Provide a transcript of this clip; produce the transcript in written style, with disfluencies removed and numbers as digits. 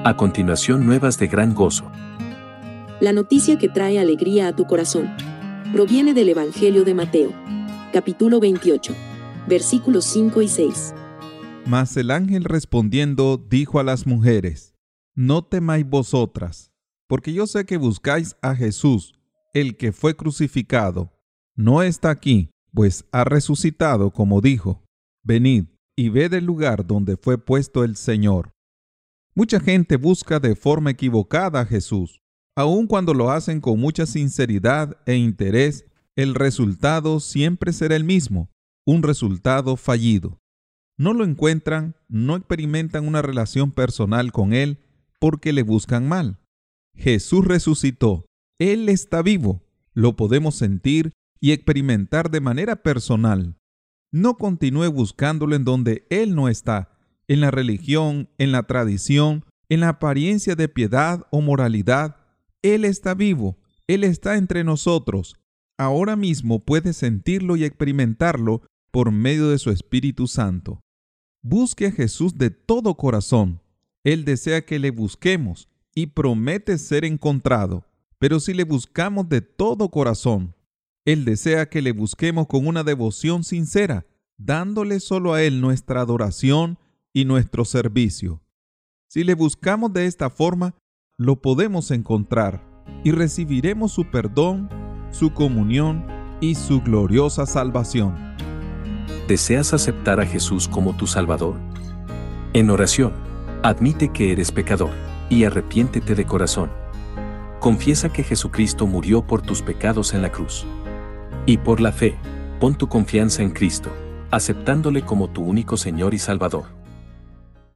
A continuación, nuevas de gran gozo. La noticia que trae alegría a tu corazón proviene del Evangelio de Mateo, capítulo 28, versículos 5 y 6. Mas el ángel respondiendo dijo a las mujeres: No temáis vosotras, porque yo sé que buscáis a Jesús, el que fue crucificado. No está aquí, pues ha resucitado, como dijo. Venid y ved el lugar donde fue puesto el Señor. Mucha gente busca de forma equivocada a Jesús. Aun cuando lo hacen con mucha sinceridad e interés, el resultado siempre será el mismo, un resultado fallido. No lo encuentran, no experimentan una relación personal con Él porque le buscan mal. Jesús resucitó, Él está vivo, lo podemos sentir y experimentar de manera personal. No continúe buscándolo en donde Él no está, en la religión, en la tradición, en la apariencia de piedad o moralidad. Él está vivo, Él está entre nosotros. Ahora mismo puede sentirlo y experimentarlo por medio de su Espíritu Santo. Busque a Jesús de todo corazón. Él desea que le busquemos y promete ser encontrado. Pero si le buscamos de todo corazón, Él desea que le busquemos con una devoción sincera, dándole solo a Él nuestra adoración y nuestro servicio. Si le buscamos de esta forma, lo podemos encontrar y recibiremos su perdón, su comunión y su gloriosa salvación. ¿Deseas aceptar a Jesús como tu Salvador? En oración, admite que eres pecador y arrepiéntete de corazón. Confiesa que Jesucristo murió por tus pecados en la cruz. Y por la fe, pon tu confianza en Cristo, aceptándole como tu único Señor y Salvador.